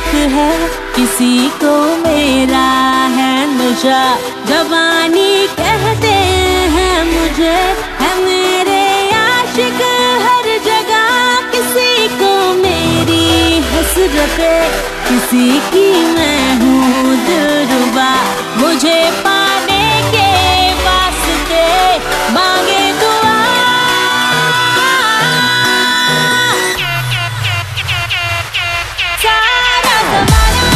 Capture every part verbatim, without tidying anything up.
शौक है, किसी को मेरा है नशा। जवानी कहते हैं मुझे, है मेरे आशिक हर जगह। किसी को मेरी हसरत, किसी की मैं हूँ दिलरुबा। मुझे पाने के वास्ते मांगे दुआ। सारा ज़माना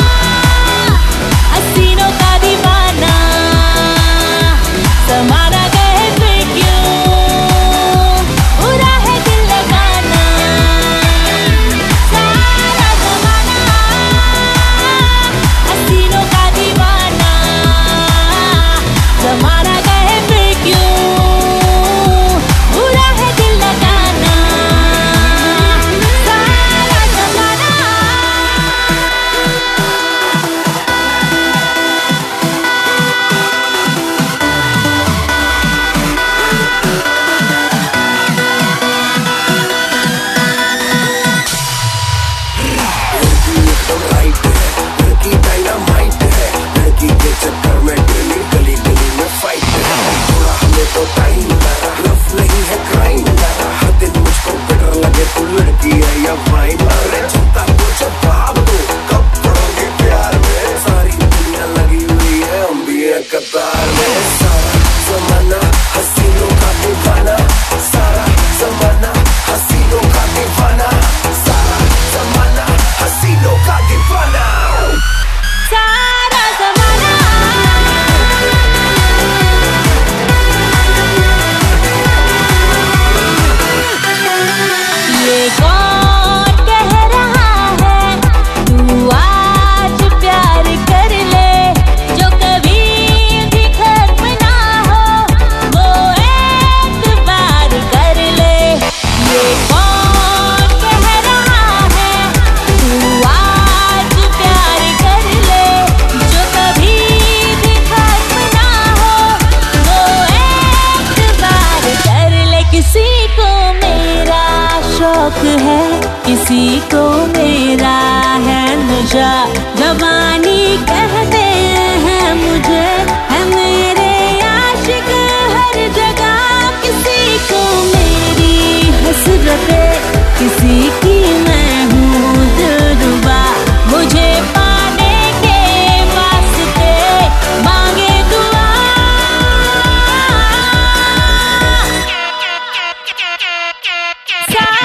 हसीनों का दीवाना, ज़माना कहे फिर क्यों बुरा है दिल लगाना। सारा ज़माना हसीनों का दीवाना, ज़माना कहे फिर क्यों बुरा है दिल लगाना। सारा ज़माना राइट है, लड़की डायनामाइट है, लड़की के चक्कर में डेली गली गली में फाइट है। थोड़ा हमें तो टाइम लगा, लव नहीं है क्राइम लगा। हर दिन मुझको बेटर लगे तू लड़की है या वाइन। अरे चिंता को जब भाग दो, कब पड़ोगे प्यार में। सारी दुनिया लगी हुई है, हम भी हैं कतार में। सारा ज़माना हसीनों का दीवाना, सारा ज़माना हसीनों का दीवाना, सारा ज़माना हसीनों का दीवाना। सारा ज़माना ये कौन कह रहा है तू आज प्यार कर ले। जो कभी भी खत्म ना हो वो एक बार कर ले। ये कौन कह रहा है तू आज प्यार कर ले। जो कभी भी खत्म ना हो वो एक बार कर ले। किसी को मेरा शौक है, किसी को मेरा है नशा। जवानी कहते हैं मुझे, है मेरे आशिक हर जगह। किसी को मेरी हसरत, किसी की मैं हूँ दिलरुबा। मुझे पाने के वास्ते मांगे दुआ। सारा